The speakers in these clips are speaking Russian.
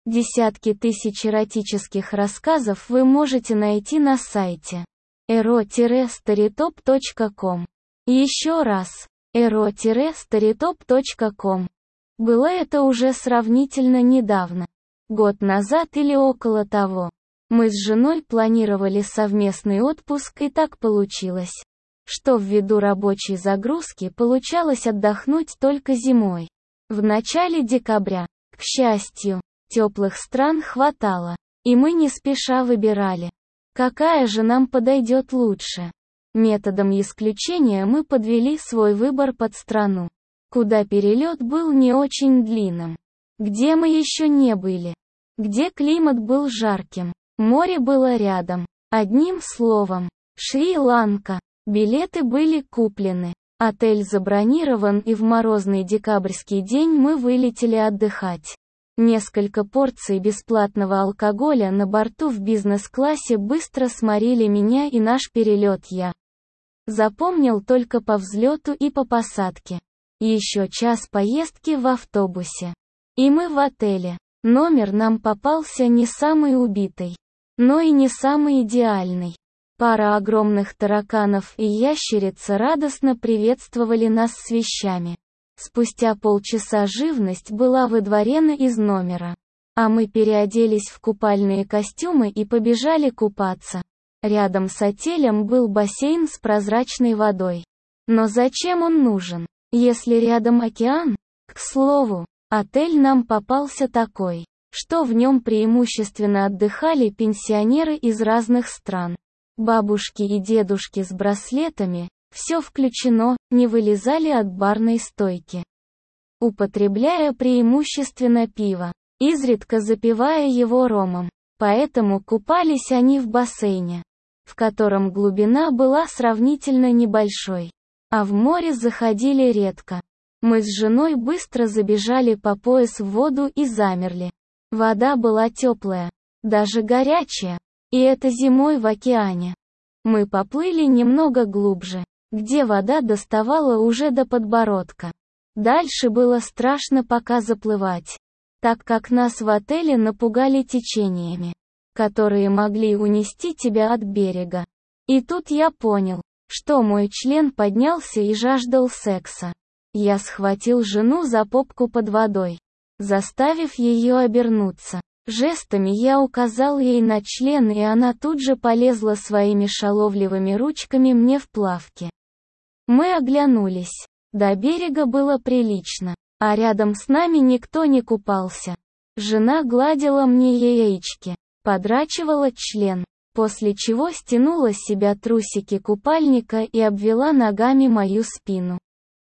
Десятки тысяч эротических рассказов вы можете найти на сайте ero-storytop.com. Еще раз, ero-storytop.com. Было это уже сравнительно недавно. Год назад или около того. Мы с женой планировали совместный отпуск, и так получилось, что ввиду рабочей загрузки получалось отдохнуть только зимой. В начале декабря, к счастью, теплых стран хватало, и мы не спеша выбирали, какая же нам подойдет лучше. Методом исключения мы подвели свой выбор под страну, куда перелет был не очень длинным, где мы еще не были, где климат был жарким, море было рядом. Одним словом, Шри-Ланка. Билеты были куплены, отель забронирован, и в морозный декабрьский день мы вылетели отдыхать. Несколько порций бесплатного алкоголя на борту в бизнес-классе быстро сморили меня, и наш перелет я запомнил только по взлету и по посадке. Еще час поездки в автобусе, и мы в отеле. Номер нам попался не самый убитый, но и не самый идеальный. Пара огромных тараканов и ящерица радостно приветствовали нас с вещами. Спустя полчаса живность была выдворена из номера, а мы переоделись в купальные костюмы и побежали купаться. Рядом с отелем был бассейн с прозрачной водой. Но зачем он нужен, если рядом океан? К слову, отель нам попался такой, что в нем преимущественно отдыхали пенсионеры из разных стран. Бабушки и дедушки с браслетами, все включено, не вылезали от барной стойки, употребляя преимущественно пиво, изредка запивая его ромом. Поэтому купались они в бассейне, в котором глубина была сравнительно небольшой, а в море заходили редко. Мы с женой быстро забежали по пояс в воду и замерли. Вода была теплая, даже горячая. И это зимой в океане. Мы поплыли немного глубже, где вода доставала уже до подбородка. Дальше было страшно пока заплывать, так как нас в отеле напугали течениями, которые могли унести тебя от берега. И тут я понял, что мой член поднялся и жаждал секса. Я схватил жену за попку под водой, заставив ее обернуться. Жестами я указал ей на член, и она тут же полезла своими шаловливыми ручками мне в плавки. Мы оглянулись. До берега было прилично, а рядом с нами никто не купался. Жена гладила мне яички, подрачивала член, после чего стянула с себя трусики купальника и обвела ногами мою спину.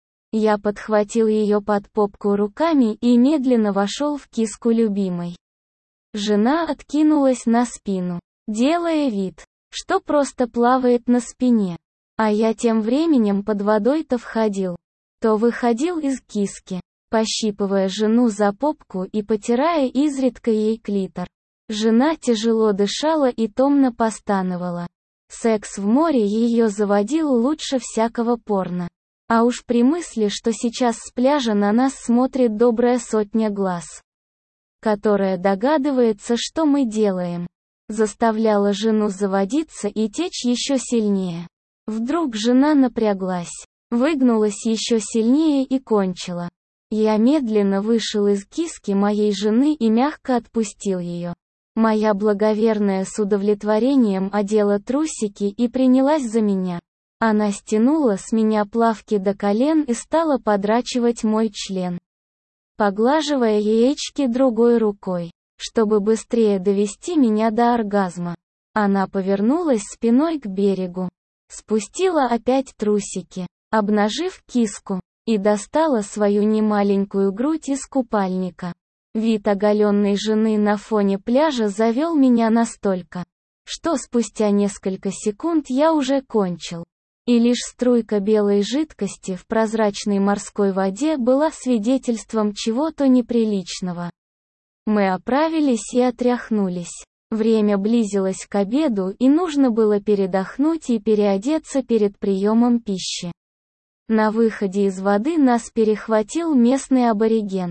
Я подхватил ее под попку руками и медленно вошел в киску любимой. Жена откинулась на спину, делая вид, что просто плавает на спине. А я тем временем под водой то входил, то выходил из киски, пощипывая жену за попку и потирая изредка ей клитор. Жена тяжело дышала и томно постановала. Секс в море ее заводил лучше всякого порно. А уж при мысли, что сейчас с пляжа на нас смотрит добрая сотня глаз, которая догадывается, что мы делаем, заставляла жену заводиться и течь еще сильнее. Вдруг жена напряглась, выгнулась еще сильнее и кончила. Я медленно вышел из киски моей жены и мягко отпустил ее. Моя благоверная с удовлетворением одела трусики и принялась за меня. Она стянула с меня плавки до колен и стала подрачивать мой член, поглаживая яички другой рукой, чтобы быстрее довести меня до оргазма. Она повернулась спиной к берегу, спустила опять трусики, обнажив киску, и достала свою немаленькую грудь из купальника. Вид оголенной жены на фоне пляжа завел меня настолько, что спустя несколько секунд я уже кончил. И лишь струйка белой жидкости в прозрачной морской воде была свидетельством чего-то неприличного. Мы оправились и отряхнулись. Время близилось к обеду, и нужно было передохнуть и переодеться перед приемом пищи. На выходе из воды нас перехватил местный абориген,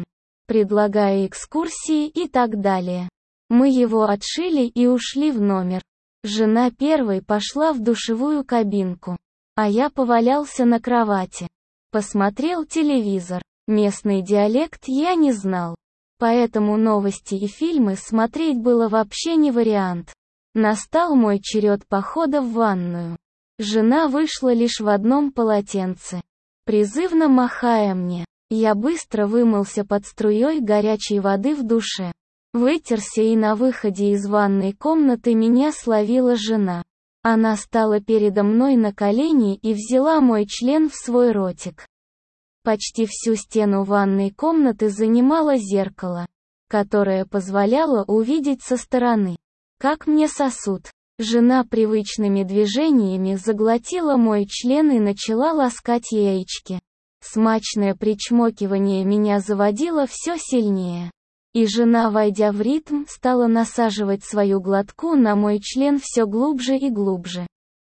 предлагая экскурсии и так далее. Мы его отшили и ушли в номер. Жена первой пошла в душевую кабинку, а я повалялся на кровати. Посмотрел телевизор. Местный диалект я не знал, поэтому новости и фильмы смотреть было вообще не вариант. Настал мой черед похода в ванную. Жена вышла лишь в одном полотенце, призывно махая мне. Я быстро вымылся под струей горячей воды в душе. Вытерся, и на выходе из ванной комнаты меня словила жена. Она стала передо мной на колени и взяла мой член в свой ротик. Почти всю стену ванной комнаты занимало зеркало, которое позволяло увидеть со стороны, как мне сосут. Жена привычными движениями заглотила мой член и начала ласкать яички. Смачное причмокивание меня заводило все сильнее. И жена, войдя в ритм, стала насаживать свою глотку на мой член все глубже и глубже.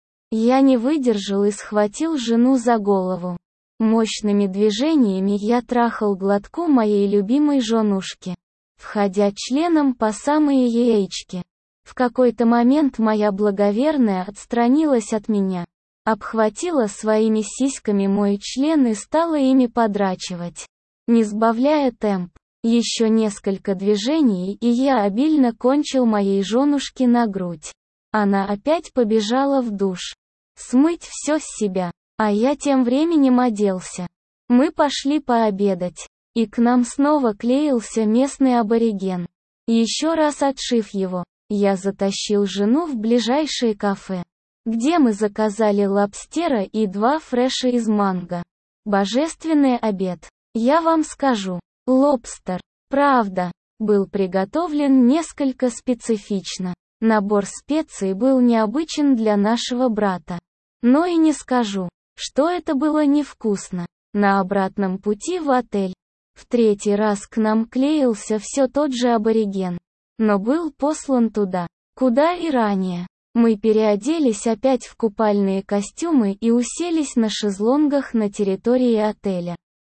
Я не выдержал и схватил жену за голову. Мощными движениями я трахал глотку моей любимой женушки, входя членом по самые яички. В какой-то момент моя благоверная отстранилась от меня, обхватила своими сиськами мой член и стала ими подрачивать, не сбавляя темп. Еще несколько движений, и я обильно кончил моей женушке на грудь. Она опять побежала в душ, смыть все с себя. А я тем временем оделся. Мы пошли пообедать, и к нам снова клеился местный абориген. Еще раз отшив его, я затащил жену в ближайшее кафе, где мы заказали лобстера и 2 фреша из манго. Божественный обед. Я вам скажу, лобстер, правда, был приготовлен несколько специфично. Набор специй был необычен для нашего брата. Но и не скажу, что это было невкусно. На обратном пути в отель, в 3-й раз к нам клеился все тот же абориген, но был послан туда, куда и ранее. Мы переоделись опять в купальные костюмы и уселись на шезлонгах на территории отеля.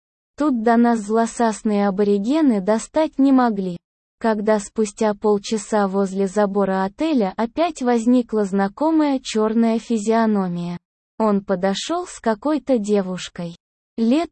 Тут до нас злосасные аборигены достать не могли. Когда спустя полчаса возле забора отеля опять возникла знакомая черная физиономия. Он подошел с какой-то девушкой, лет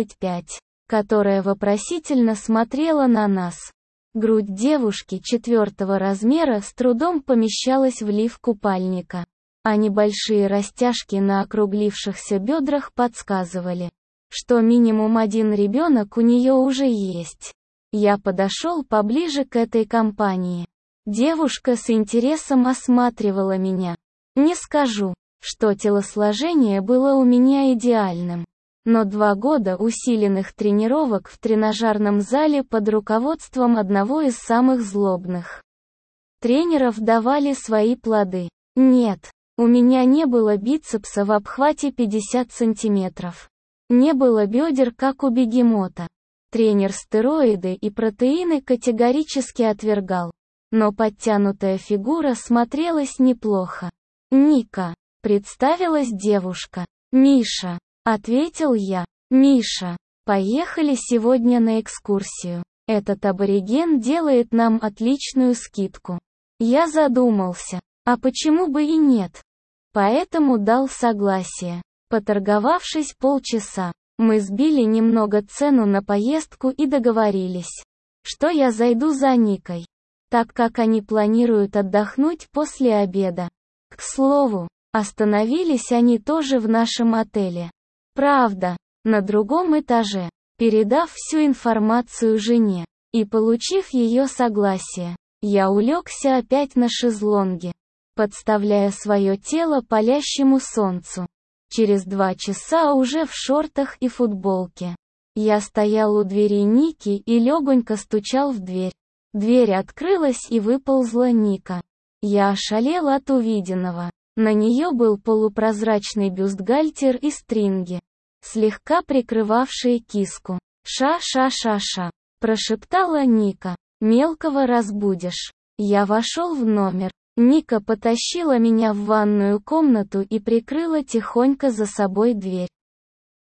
35, которая вопросительно смотрела на нас. Грудь девушки 4-го размера с трудом помещалась в лиф купальника, а небольшие растяжки на округлившихся бедрах подсказывали, что минимум один ребенок у нее уже есть. Я подошел поближе к этой компании. Девушка с интересом осматривала меня. Не скажу, что телосложение было у меня идеальным, но 2 года усиленных тренировок в тренажерном зале под руководством одного из самых злобных тренеров давали свои плоды. Нет, у меня не было бицепса в обхвате 50 сантиметров. Не было бедер, как у бегемота. Тренер стероиды и протеины категорически отвергал. Но подтянутая фигура смотрелась неплохо. «Ника», — представилась девушка. «Миша», — ответил я. «Миша, поехали сегодня на экскурсию. Этот абориген делает нам отличную скидку». Я задумался, а почему бы и нет? Поэтому дал согласие. Поторговавшись полчаса, мы сбили немного цену на поездку и договорились, что я зайду за Никой, так как они планируют отдохнуть после обеда. К слову, остановились они тоже в нашем отеле. Правда, на другом этаже, передав всю информацию жене и получив ее согласие, я улегся опять на шезлонге, подставляя свое тело палящему солнцу. Через 2 часа уже в шортах и футболке. Я стоял у двери Ники и легонько стучал в дверь. Дверь открылась и выползла Ника. Я ошалел от увиденного. На нее был полупрозрачный бюстгальтер и стринги, слегка прикрывавшие киску. «Ша-ша-ша-ша», — прошептала Ника. «Мелкого разбудишь». Я вошел в номер. Ника потащила меня в ванную комнату и прикрыла тихонько за собой дверь.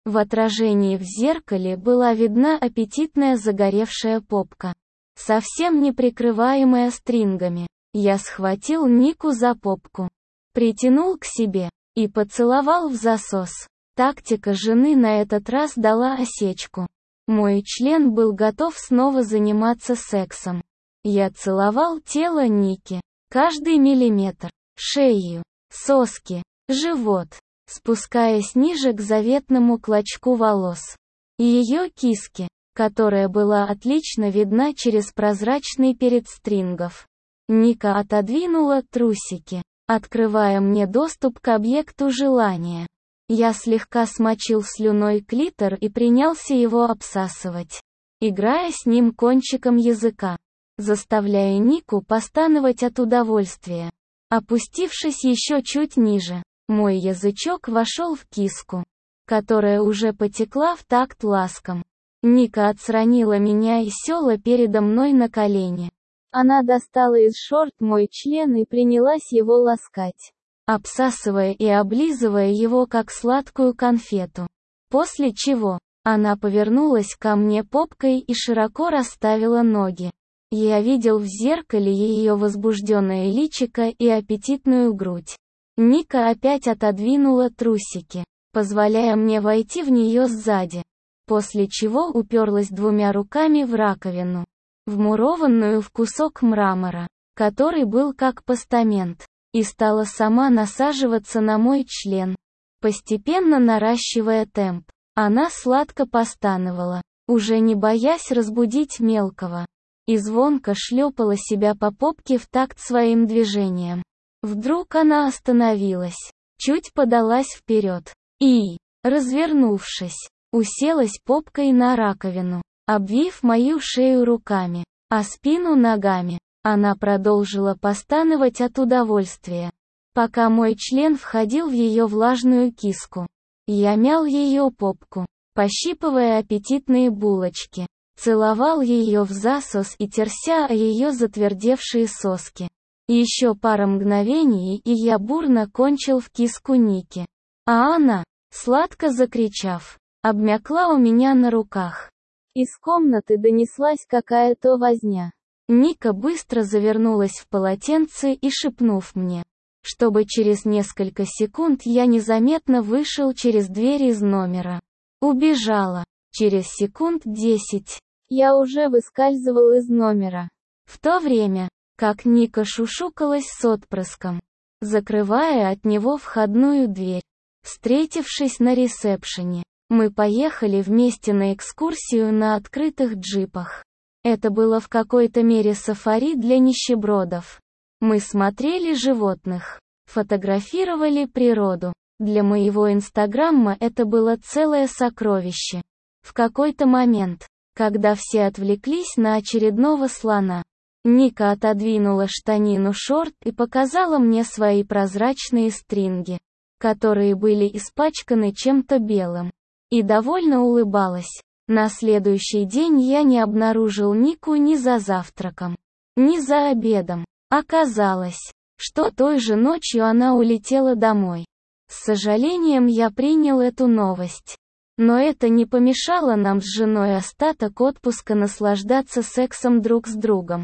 В отражении в зеркале была видна аппетитная загоревшая попка, совсем не прикрываемая стрингами. Я схватил Нику за попку, притянул к себе и поцеловал в засос. Тактика жены на этот раз дала осечку. Мой член был готов снова заниматься сексом. Я целовал тело Ники, каждый миллиметр, шею, соски, живот, спускаясь ниже к заветному клочку волос. И ее киске, которая была отлично видна через прозрачный перед стрингов. Ника отодвинула трусики, открывая мне доступ к объекту желания. Я слегка смочил слюной клитор и принялся его обсасывать, играя с ним кончиком языка, заставляя Нику постановать от удовольствия. Опустившись еще чуть ниже, мой язычок вошел в киску, которая уже потекла в такт ласкам. Ника отстранила меня и села передо мной на колени. Она достала из шорт мой член и принялась его ласкать, обсасывая и облизывая его как сладкую конфету. После чего, она повернулась ко мне попкой и широко расставила ноги. Я видел в зеркале ее возбужденное личико и аппетитную грудь. Ника опять отодвинула трусики, позволяя мне войти в нее сзади, после чего уперлась двумя руками в раковину, вмурованную в кусок мрамора, который был как постамент, и стала сама насаживаться на мой член, постепенно наращивая темп. Она сладко постановала, уже не боясь разбудить мелкого, и звонко шлепала себя по попке в такт своим движениям. Вдруг она остановилась, чуть подалась вперед, и, развернувшись, уселась попкой на раковину, обвив мою шею руками, а спину ногами. Она продолжила постановать от удовольствия, пока мой член входил в ее влажную киску. Я мял ее попку, пощипывая аппетитные булочки, целовал ее в засос и терся о ее затвердевшие соски. Еще пара мгновений, и я бурно кончил в киску Ники. А она, сладко закричав, обмякла у меня на руках. Из комнаты донеслась какая-то возня. Ника быстро завернулась в полотенце и, шепнув мне, чтобы через несколько секунд я незаметно вышел через дверь из номера, убежала. Через секунд 10 я уже выскальзывал из номера. В то время, как Ника шушукалась с отпрыском, закрывая от него входную дверь. Встретившись на ресепшене, мы поехали вместе на экскурсию на открытых джипах. Это было в какой-то мере сафари для нищебродов. Мы смотрели животных, фотографировали природу. Для моего инстаграма это было целое сокровище. В какой-то момент, когда все отвлеклись на очередного слона, Ника отодвинула штанину шорт и показала мне свои прозрачные стринги, которые были испачканы чем-то белым, и довольно улыбалась. На следующий день я не обнаружил Нику ни за завтраком, ни за обедом. Оказалось, что той же ночью она улетела домой. С сожалением я принял эту новость. Но это не помешало нам с женой остаток отпуска наслаждаться сексом друг с другом.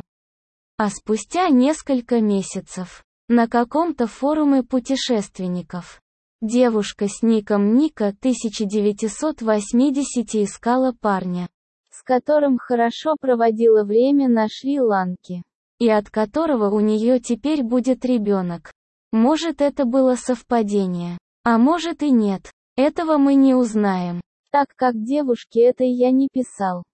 А спустя несколько месяцев, на каком-то форуме путешественников, девушка с ником Ника 1980 искала парня, с которым хорошо проводила время на Шри-Ланке, и от которого у нее теперь будет ребенок. Может, это было совпадение, а может и нет, этого мы не узнаем, так как девушке этой я не писал.